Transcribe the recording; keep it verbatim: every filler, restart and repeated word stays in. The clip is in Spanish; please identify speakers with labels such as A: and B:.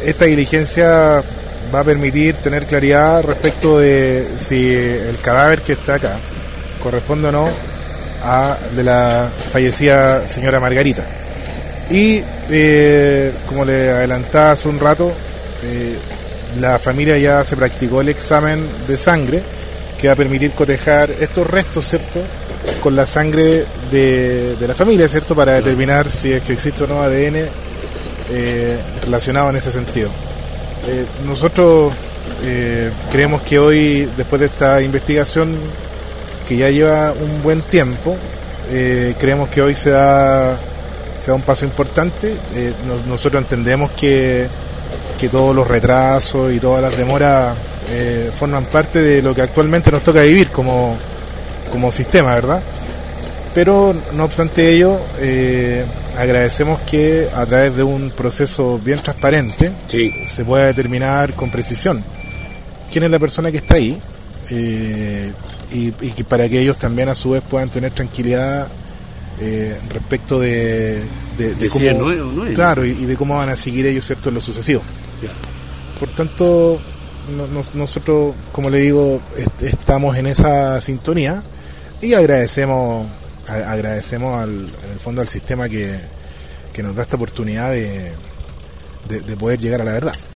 A: esta diligencia va a permitir tener claridad respecto de si el cadáver que está acá corresponde o no a de la fallecida señora Margarita. Y eh, como le adelantaba hace un rato, eh, la familia ya se practicó el examen de sangre que va a permitir cotejar estos restos, ¿cierto?, con la sangre de, de la familia, ¿cierto?, para determinar si es que existe o no A D N eh, relacionado en ese sentido. Eh, nosotros eh, creemos que hoy, después de esta investigación que ya lleva un buen tiempo, eh, creemos que hoy se da, se da un paso importante. Eh, nos, nosotros entendemos que, que todos los retrasos y todas las demoras eh, forman parte de lo que actualmente nos toca vivir como, como sistema, ¿verdad? Pero no obstante ello, eh, agradecemos que a través de un proceso bien transparente,
B: sí,
A: se pueda determinar con precisión quién es la persona que está ahí, eh, y, y que para que ellos también a su vez puedan tener tranquilidad eh, respecto de, de, de,
B: de
A: cómo,
B: si es nuevo, no es.
A: claro, y, y de cómo van a seguir ellos, ¿cierto?, en lo sucesivo.
B: Ya.
A: Por tanto, no, no, nosotros, como le digo, est- estamos en esa sintonía y agradecemos a, agradecemos al, en el fondo al sistema que, que nos da esta oportunidad de, de, de poder llegar a la verdad.